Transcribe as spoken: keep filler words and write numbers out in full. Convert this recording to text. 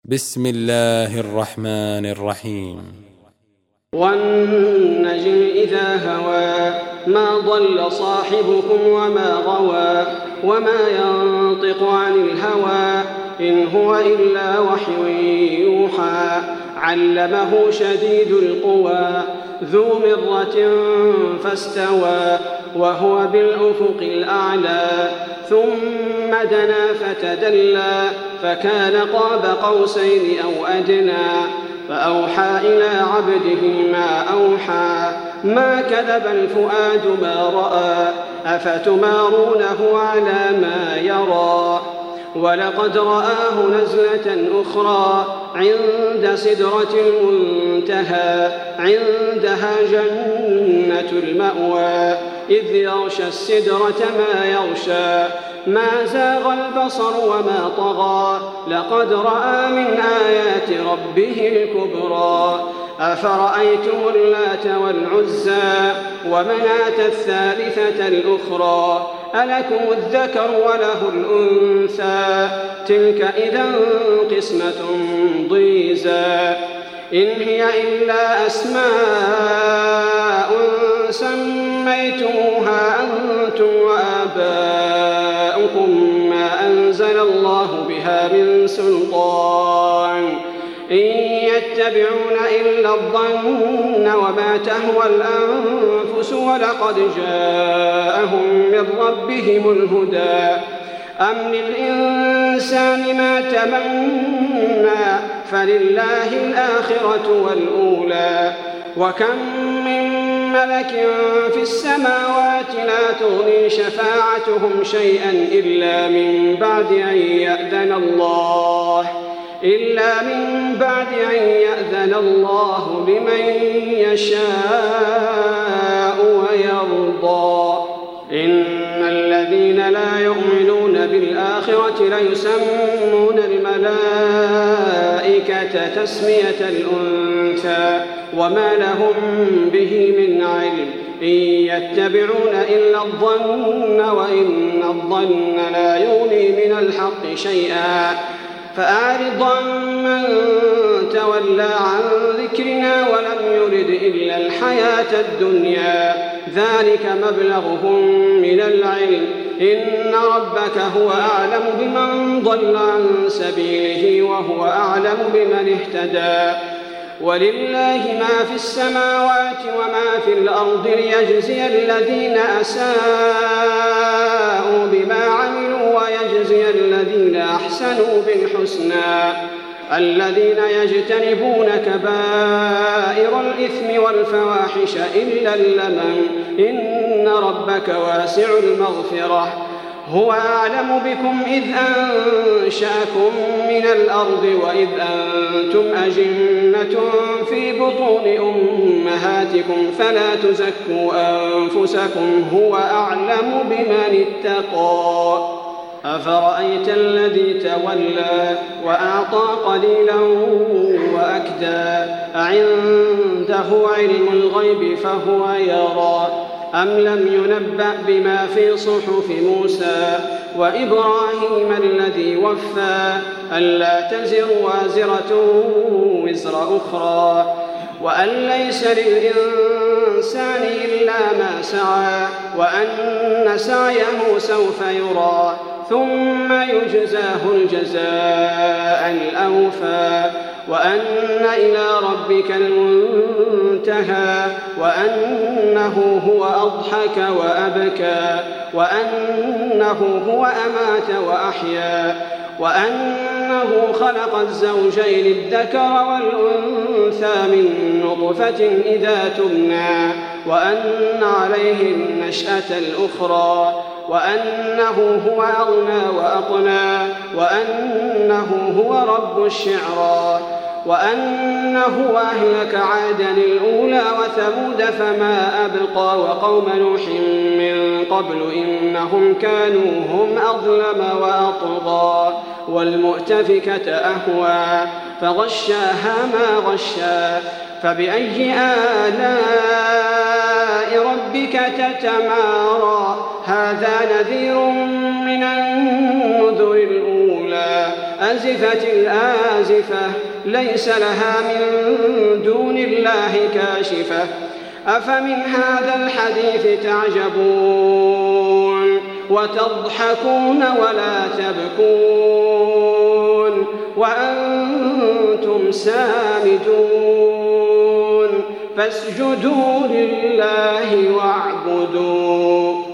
بسم الله الرحمن الرحيم. والنجم إذا هوى ما ضل صاحبكم وما غوى وما ينطق عن الهوى إن هو إلا وحي يوحى علمه شديد القوى ذو مرة فاستوى وهو بالأفق الأعلى ثم دنا فتدلى فكان قاب قوسين أو أدنى فأوحى إلى عبده ما أوحى ما كذب الفؤاد ما رأى أفتمارونه على ما يرى ولقد رآه نزلة أخرى عند سدرة المنتهى عندها جنة المأوى إذ يغشى السدرة ما يغشى ما زاغ البصر وما طغى لقد رأى من آيات ربه الكبرى أفرأيتم اللات والعزى ومناة الثالثة الأخرى ألكم الذكر وله الأنثى تلك إذا قسمة ضيزى إن هي إلا أسماء سميتموها أنتم وآباؤكم ما أنزل الله بها من سلطان إن يتبعون إلا الظن وما تهوى الأنفس ولقد جاءهم من ربهم الهدى أم للإنسان ما تمنى فلله الآخرة والأولى وكم من ملك في السماوات لا تغني شفاعتهم شيئا إلا من بعد أن يأذن الله إلا من بعد أن يأذن الله لمن يشاء ويرضى إن الذين لا يؤمنون بالآخرة ليسمون الملائكة تسمية الأنثى وما لهم به من علم إن يتبعون إلا الظن وإن الظن لا يغني من الحق شيئا فأعرض عمن تولى عن ذكرنا ولم يرد إلا الحياة الدنيا ذلك مبلغهم من العلم إن ربك هو أعلم بمن ضل عن سبيله وهو أعلم بمن اهتدى ولله ما في السماوات وما في الأرض ليجزي الذين أساءوا بما عملوا ويجزي الذين أحسنوا بالحسنى الذين يجتنبون كبائر الإثم والفواحش إلا اللمم إن ربك واسع المغفرة هو أعلم بكم إذ أنشأكم من الأرض وإذ أنتم أجنة في بطون أمهاتكم فلا تزكوا أنفسكم هو أعلم بمن اتقى أفرأيت الذي تولى وأعطى قليلا وأكدى أعنده علم الغيب فهو يرى أم لم ينبأ بما في صحف موسى وإبراهيم الذي وفى ألا تزر وازرة وزر أخرى وأن ليس للإنسان إلا ما سعى وأن سعيه سوف يرى ثم يجزاه الجزاء الأوفى وأن إلى ربك المنتهى وأنه هو أضحك وأبكى وأنه هو أمات وأحيا وأنه خلق الزوجين الذكر والأنثى من نطفة إذا تمنى وأن عليه النشأة الأخرى وأنه هو أغنى وأقنى وأنه هو رب الشعرى وأنه أهلك عادا الأولى وثمود فما أبقى وقوم نوح من قبل إنهم كانوا هم أظلم وأطغى والمؤتفكة أهوى فغشاها ما غشى فبأي آلاء ربك تتمارى هذا نذير من النذر الأولى أزفت الآزفة ليس لها من دون الله كاشفة أفمن هذا الحديث تعجبون وتضحكون ولا تبكون وأنتم سامدون فاسجدوا لله واعبدوا